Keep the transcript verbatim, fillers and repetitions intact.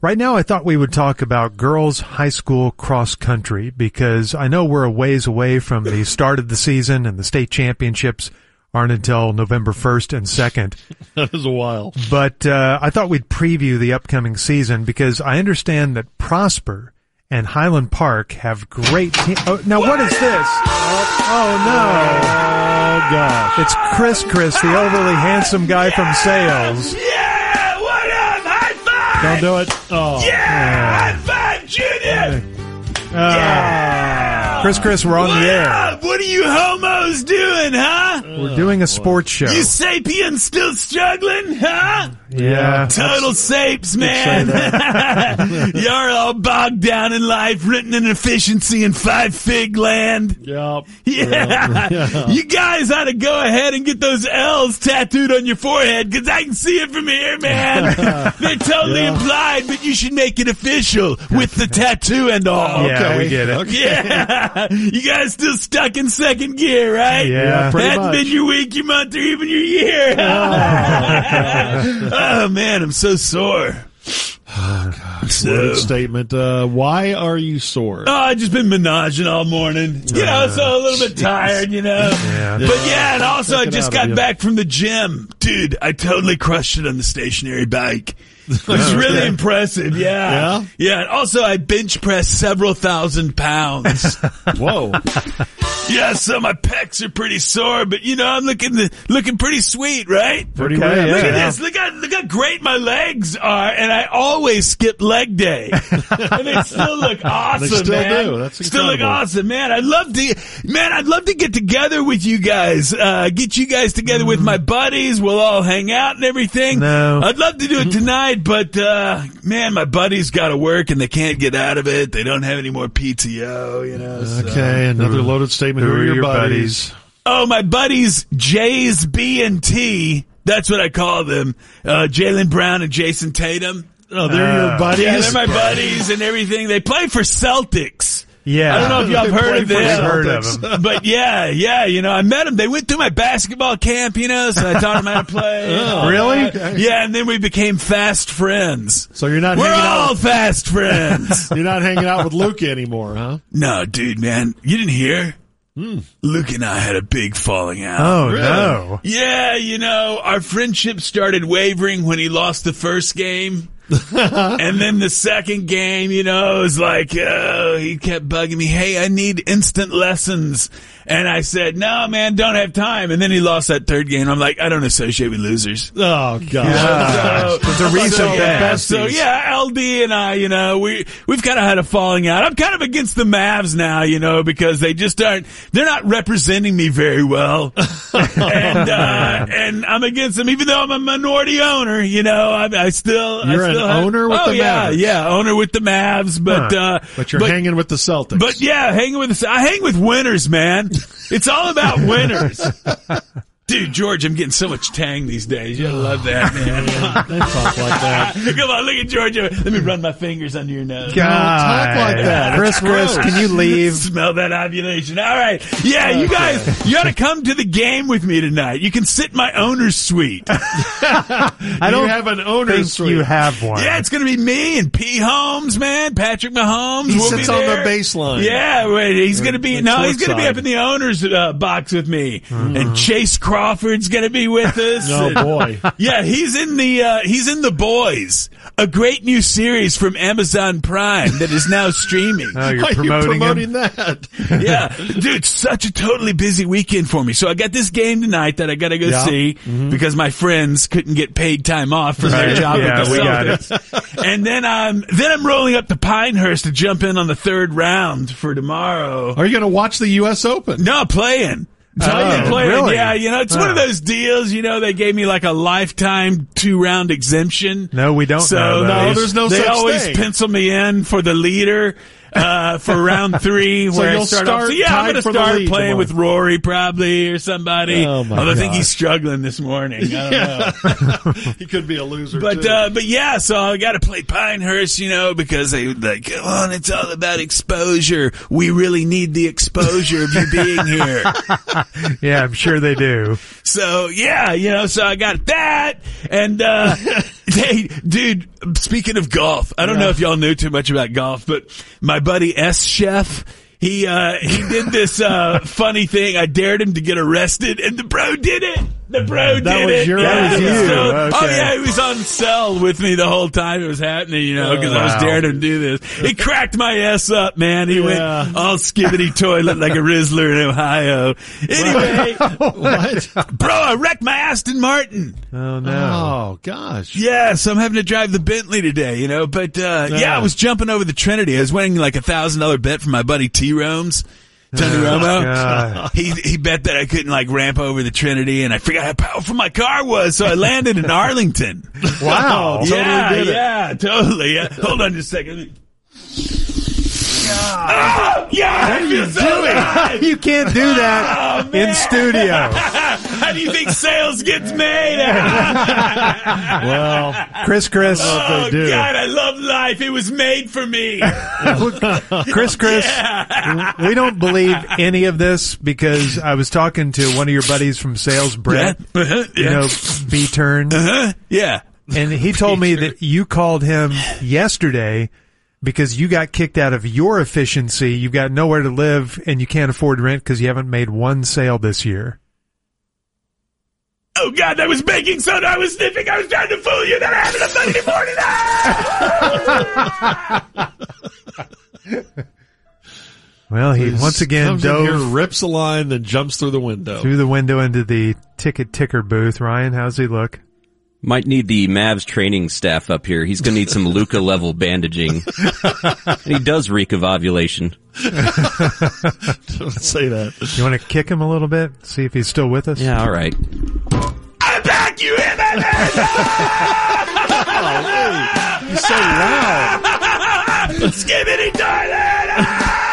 Right now, I thought we would talk about girls' high school cross country because I know we're a ways away from the start of the season and the state championships aren't until November first and second. That is a while. But uh, I thought we'd preview the upcoming season because I understand that Prosper and Highland Park have great te- oh, now, what is this? Oh, oh, no. Oh, gosh. It's Chris Chris, the overly handsome guy yeah, from sales. Yeah, what up? High five! Don't do it. Oh. Yeah, high five, Junior! Uh, yeah! Chris Chris, we're on what the air. Up? What are you homos doing, huh? We're doing a sports show. You sapiens still struggling, huh? Yeah. Total sapes, man. You're all bogged down in life, written in efficiency in five fig land. Yep. Yeah. Yeah. You guys ought to go ahead and get those L's tattooed on your forehead because I can see it from here, man. They're totally Yeah. implied, but you should make it official with the tattoo and all. Yeah, Okay. we get it. Okay. Yeah. You guys still stuck in second gear, right? Yeah, pretty Hadn't much. been your week, your month, or even your year. Oh, man, I'm so sore. So, Word statement. Uh, why are you sore? oh, I've just been menaging all morning. You know, so a little bit tired, you know. Yeah. But yeah, and also I Check it just out got of you. back from the gym. Dude, I totally crushed it on the stationary bike. It was really Okay. impressive, yeah. Yeah? Yeah, and also I bench pressed several thousand pounds. Whoa. Yeah, so my pecs are pretty sore, but you know, I'm looking the, looking pretty sweet, right? Pretty Okay, rad. yeah. Look at this. Look how, look how great my legs are, and I always skip leg day. And they still look awesome, They still man. do. That's Still look incredible. awesome, man. I'd love to, man, I'd love to get together with you guys, uh, get you guys together with my buddies. We'll all hang out and everything. No. I'd love to do it tonight, but, uh, man, my buddies gotta work and they can't get out of it. They don't have any more P T O, you know. so- Okay, another loaded statement. Who, are your buddies? Oh, my buddies, J's B and T. That's what I call them. Uh, Jaylen Brown and Jason Tatum. Oh, they're Uh, your buddies? Yeah, they're my buddies and everything. They play for Celtics. Yeah. I don't know if y'all They have heard play of for this. We've heard of Celtics. them. But yeah, yeah, you know, I met them. They went through my basketball camp, you know, so I taught them how to play. and all Really? that. Yeah, and then we became fast friends. So you're not We're hanging all out. fast friends. You're not hanging out with Luke anymore, huh? No, dude, man, you didn't hear? Luke and I had a big falling out. Oh, Really? no. Yeah, you know, our friendship started wavering when he lost the first game. And then the second game, you know, it was like, oh, he kept bugging me. Hey, I need instant lessons. And I said, no, man, don't have time. And then he lost that third game. I'm like, I don't associate with losers. Oh, gosh. Yeah. So, It's a recent so, thing. so yeah, L D and I, you know, we we've kind of had a falling out. I'm kind of against the Mavs now, you know, because they just aren't. They're not representing me very well, and uh, and I'm against them, even though I'm a minority owner. You know, I, I still You're I an still have, owner with oh, the yeah, Mavericks. yeah, owner with the Mavs, but Huh. uh, But you're hanging with the Celtics. but yeah, hanging with the, I hang with winners, man. It's all about winners. Dude, George, I'm getting so much tang these days. You love that, man. Don't talk like that. Come on, look at George. Let me run my fingers under your nose. talk like that. Chris, It's Chris, gross. can you leave? Smell that ovulation. All right. Yeah, you guys, you got to come to the game with me tonight. You can sit in my owner's suite. I don't you have an owner's think suite. you have one. Yeah, it's going to be me and P. Holmes, man. Patrick Mahomes. He will sits be on the there. baseline. Yeah, wait, he's going to be, It's no, he's going to be courtside. up in the owner's uh, box with me. And Chase Crawford's going to be with us. Oh, And- boy. Yeah, he's in the uh, he's in The Boys, a great new series from Amazon Prime that is now streaming. Oh, you're Why are you promoting, promoting him? that? Yeah, dude, such a totally busy weekend for me. So I got this game tonight that I got to go Yeah. see because my friends couldn't get paid time off from their Right. job Yeah, with the we got Celtics. And then I'm then I'm rolling up to Pinehurst to jump in on the third round for tomorrow. Are you going to watch the U S Open? No, playing. Totally Oh, playing. really? Yeah, you know, it's one of Huh. those deals, you know, they gave me like a lifetime two round exemption. No, we don't So know No, those. there's no they such always thing. pencil me in for the leader uh for round three So where I you'll start, off. start So yeah, I'm tied gonna for the start lead playing tomorrow. with Rory probably or somebody. Oh, my Although I think gosh. he's struggling this morning. I don't know. He could be a loser, But too. uh but yeah, so I got to play Pinehurst, you know, because they like, come on, it's all about exposure. We really need the exposure of you being here. Yeah, I'm sure they do. So yeah, you know, so I got that, and uh Hey, dude, speaking of golf, I don't Yeah. know if y'all knew too much about golf, but my buddy S Chef, he, uh, he did this, uh, funny thing. I dared him to get arrested and the bro did it. The bro did That was it. your yeah, That was it you. so- Okay. Oh yeah, he was on cell with me the whole time it was happening, you know, cause I was Wow. daring him to do this. He cracked my ass up, man. He Yeah. went all skibbity toilet like a Rizzler in Ohio. Anyway, What? bro, I wrecked my Aston Martin. Oh no. Oh, gosh. Yes, I'm having to drive the Bentley today, you know, but, uh, yeah, Yeah. I was jumping over the Trinity. I was winning like a thousand dollar bet from my buddy T Romes, Tony Romo. God. He, he bet that I couldn't like ramp over the Trinity and I forgot how powerful my car was. So I landed in Arlington. Wow. Totally yeah, did it. yeah, totally. Yeah. Hold on just a second. Oh, yeah, I feel so alive. You can't do that Oh, man. in studio. How do you think sales gets made? Well, Chris, Chris, Oh, do. God, I love life. It was made for me. Chris, Chris. We don't believe any of this because I was talking to one of your buddies from sales, Brett. Yeah. Uh-huh. You Yeah. know, B-Turn. Uh-huh. Yeah. And he told me that you called him yesterday because you got kicked out of your efficiency. You've got nowhere to live and you can't afford rent because you haven't made one sale this year. Oh, God, I was baking soda. I was sniffing. I was trying to fool you. Then I had a Monday morning. Well, he he once again comes in here, dove rips a line, then jumps through the window. through the window into the ticket ticker booth. Ryan, how's he look? Might need the Mavs training staff up here. He's going to need some Luca level bandaging. He does reek of ovulation. Don't say that. You want to kick him a little bit? See if he's still with us? Yeah, all right. I back you in, my man. He's so loud. Skibbity toilet.